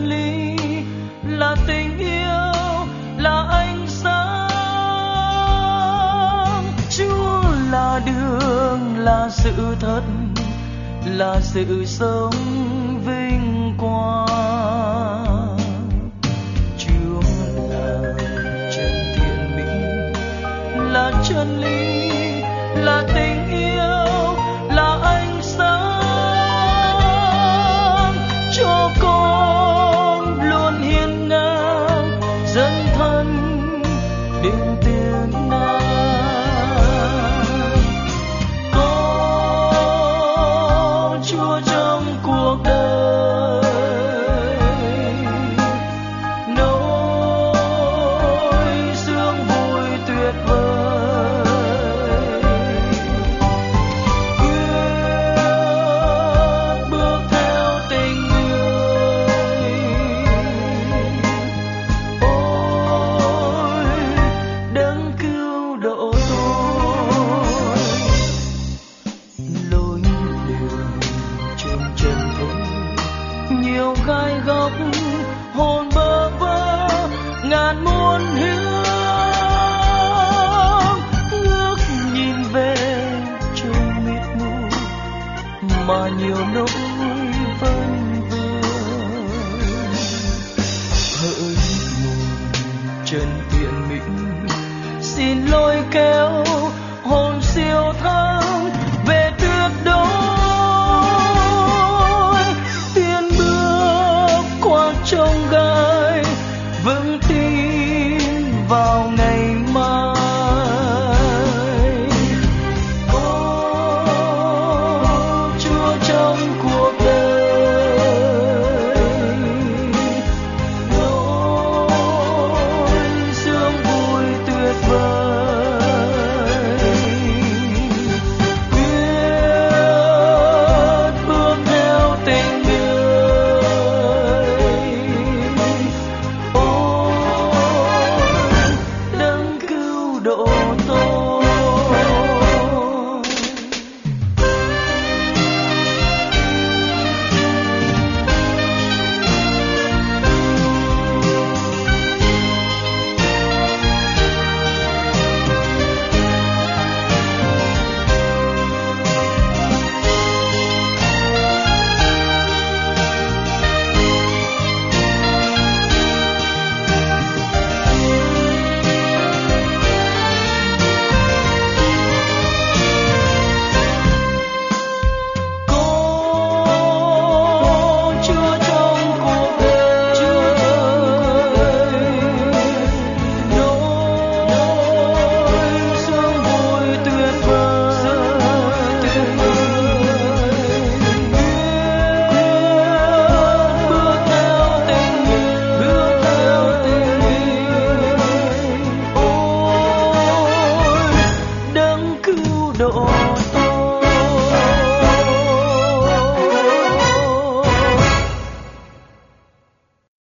chân lý, là tình yêu, là ánh sáng. Chúa là đường, là sự thật, là sự sống vinh quang. Chúa là chân thiện mỹ, là chân lý, là tình yêu, là ánh sáng. Cho con luôn hiên ngang dấn thân đến tiếng nào. Có Chúa trong cuộc đời, nỗi sương vui tuyệt vời. Quyết bước theo tình người, ôi đấng cứu độ tôi. Lối đường trên chân tôi nhiều gai góc, hồn bơ vơ ngàn muôn hướng. Ngước nhìn về trời mịt mù mà nhiều nỗi vân vương. Hỡi nguồn chân thiện mỹ, xin lôi kéo hồn siêu thắng về tuyệt đối. Tiến bước qua chông gai